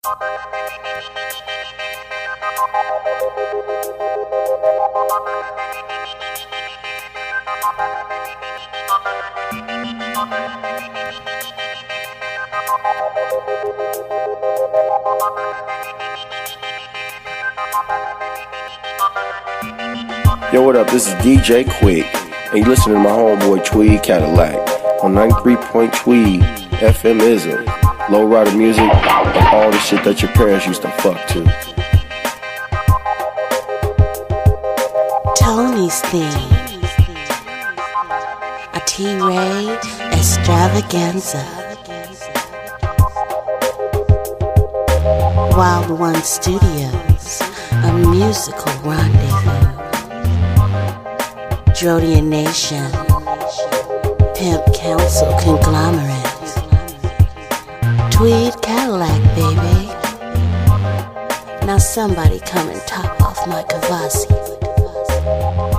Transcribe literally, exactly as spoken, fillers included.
Yo, what up? This is D J Quick, and you listening to my homeboy Tweed Cadillac on ninety-three point Tweed F M ism, lowrider music, and all the shit that your parents used to fuck to. Tony's theme, a T-Ray extravaganza. Wild One Studios, a musical rendezvous. Drodian Nation, Pimp Council Conglomerate. Tweed Cadillac, baby. Now somebody come and top off my Kavasi.